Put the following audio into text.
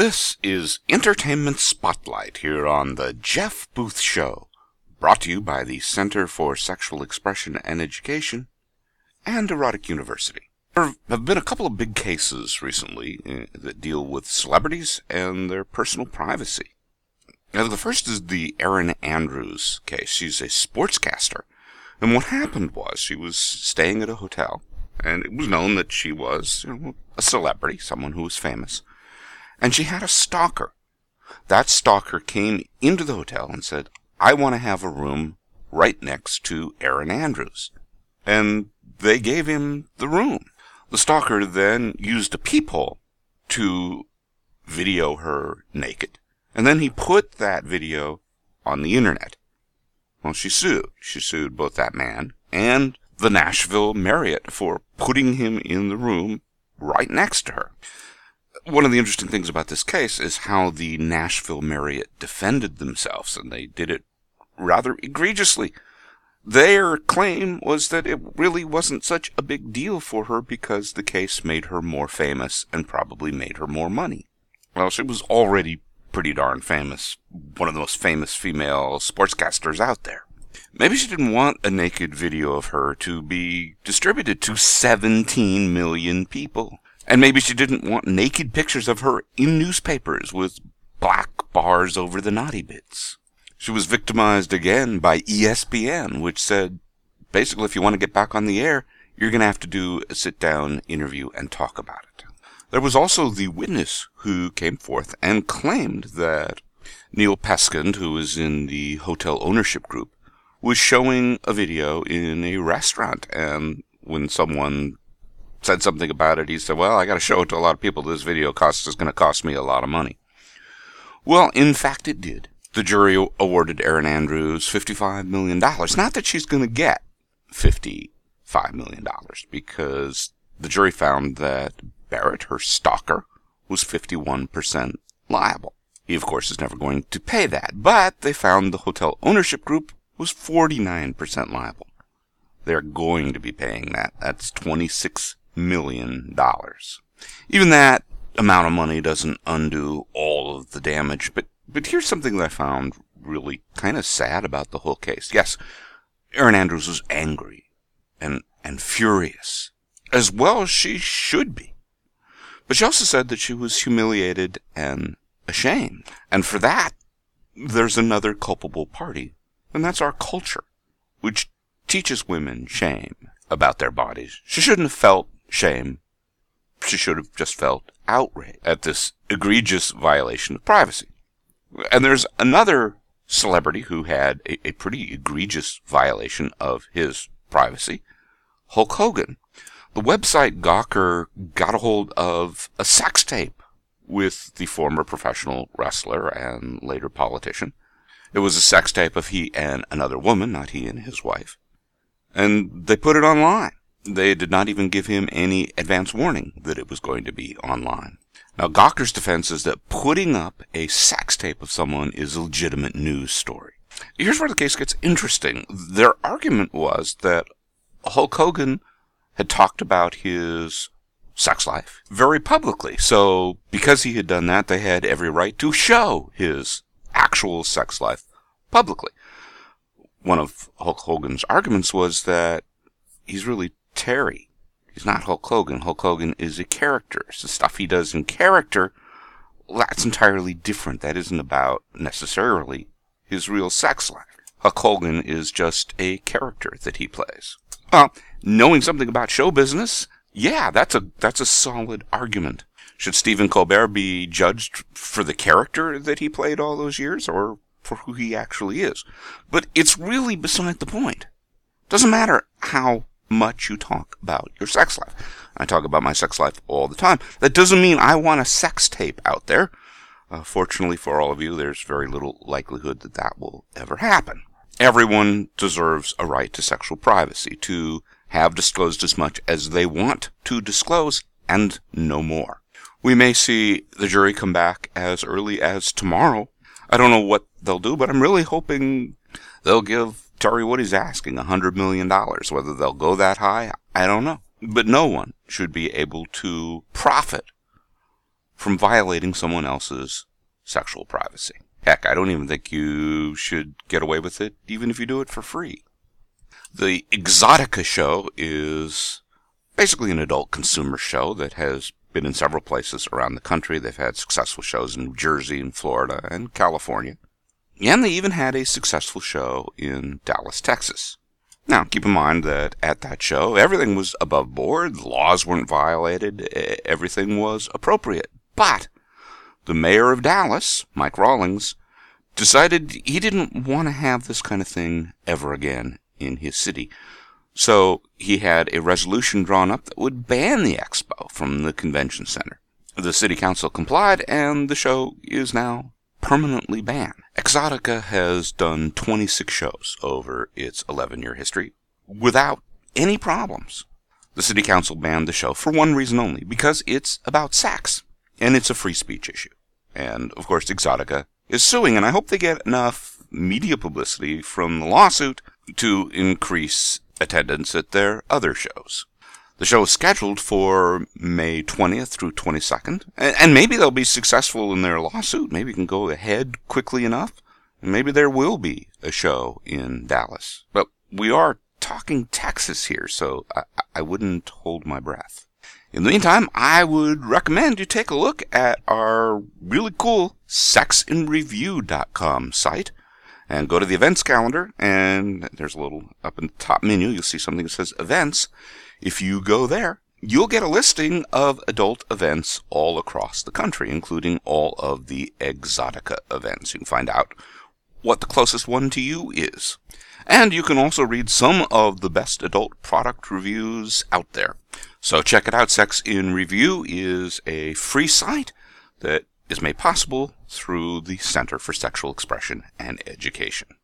This is Entertainment Spotlight here on the Jeff Booth Show, brought to you by the Center for Sexual Expression and Education and Erotic University. There have been a couple of big cases recently that deal with celebrities and their personal privacy. Now, the first is the Erin Andrews case. She's a sportscaster, and what happened was she was staying at a hotel, and it was known that she was a celebrity, someone who was famous. And she had a stalker. That stalker came into the hotel and said, I want to have a room right next to Erin Andrews. And they gave him the room. The stalker then used a peephole to video her naked. And then he put that video on the internet. Well, she sued. She sued both that man and the Nashville Marriott for putting him in the room right next to her. One of the interesting things about this case is how the Nashville Marriott defended themselves, and they did it rather egregiously. Their claim was that it really wasn't such a big deal for her because the case made her more famous and probably made her more money. Well, she was already pretty darn famous, one of the most famous female sportscasters out there. Maybe she didn't want a naked video of her to be distributed to 17 million people. And maybe she didn't want naked pictures of her in newspapers with black bars over the naughty bits. She was victimized again by ESPN, which said, basically, if you want to get back on the air, you're going to have to do a sit-down interview and talk about it. There was also the witness who came forth and claimed that Neil Peskind, who is in the hotel ownership group, was showing a video in a restaurant, and when someone said something about it, he said, well, I got to show it to a lot of people. This video is going to cost me a lot of money. Well, in fact, it did. The jury awarded Erin Andrews $55 million. Not that she's going to get $55 million, because the jury found that Barrett, her stalker, was 51% liable. He, of course, is never going to pay that, but they found the hotel ownership group was 49% liable. They're going to be paying that. That's $26 million. Even that amount of money doesn't undo all of the damage, but here's something that I found really kind of sad about the whole case. Yes, Erin Andrews was angry and furious, as well as she should be. But she also said that she was humiliated and ashamed. And for that, there's another culpable party, and that's our culture, which teaches women shame about their bodies. She shouldn't have felt shame. She should have just felt outrage at this egregious violation of privacy. And there's another celebrity who had a pretty egregious violation of his privacy, Hulk Hogan. The website Gawker got a hold of a sex tape with the former professional wrestler and later politician. It was a sex tape of he and another woman, not he and his wife. And they put it online. They did not even give him any advance warning that it was going to be online. Now, Gawker's defense is that putting up a sex tape of someone is a legitimate news story. Here's where the case gets interesting. Their argument was that Hulk Hogan had talked about his sex life very publicly. So, because he had done that, they had every right to show his actual sex life publicly. One of Hulk Hogan's arguments was that he's really Terry. He's not Hulk Hogan. Hulk Hogan is a character. So the stuff he does in character, that's entirely different. That isn't about necessarily his real sex life. Hulk Hogan is just a character that he plays. Knowing something about show business, yeah, that's a solid argument. Should Stephen Colbert be judged for the character that he played all those years, or for who he actually is? But it's really beside the point. Doesn't matter how much you talk about your sex life. I talk about my sex life all the time. That doesn't mean I want a sex tape out there. Fortunately for all of you, there's very little likelihood that that will ever happen. Everyone deserves a right to sexual privacy, to have disclosed as much as they want to disclose, and no more. We may see the jury come back as early as tomorrow. I don't know what they'll do, but I'm really hoping they'll give Terry what he's asking, $100 million. Whether they'll go that high, I don't know. But no one should be able to profit from violating someone else's sexual privacy. Heck, I don't even think you should get away with it, even if you do it for free. The Exotica show is basically an adult consumer show that has been in several places around the country. They've had successful shows in New Jersey and Florida and California. And they even had a successful show in Dallas, Texas. Now, keep in mind that at that show, everything was above board, the laws weren't violated, everything was appropriate. But the mayor of Dallas, Mike Rawlings, decided he didn't want to have this kind of thing ever again in his city. So he had a resolution drawn up that would ban the expo from the convention center. The city council complied, and the show is now permanently banned. Exotica has done 26 shows over its 11-year history without any problems. The city council banned the show for one reason only, because it's about sex, and it's a free speech issue. And, of course, Exotica is suing, and I hope they get enough media publicity from the lawsuit to increase attendance at their other shows. The show is scheduled for May 20th through 22nd, and maybe they'll be successful in their lawsuit. Maybe it can go ahead quickly enough, and maybe there will be a show in Dallas. But we are talking Texas here, so I wouldn't hold my breath. In the meantime, I would recommend you take a look at our really cool sexinreview.com site. And go to the events calendar, and there's a little up in the top menu, you'll see something that says events. If you go there, you'll get a listing of adult events all across the country, including all of the Exotica events. You can find out what the closest one to you is. And you can also read some of the best adult product reviews out there. So check it out. Sex in Review is a free site that is made possible through the Center for Sexual Expression and Education.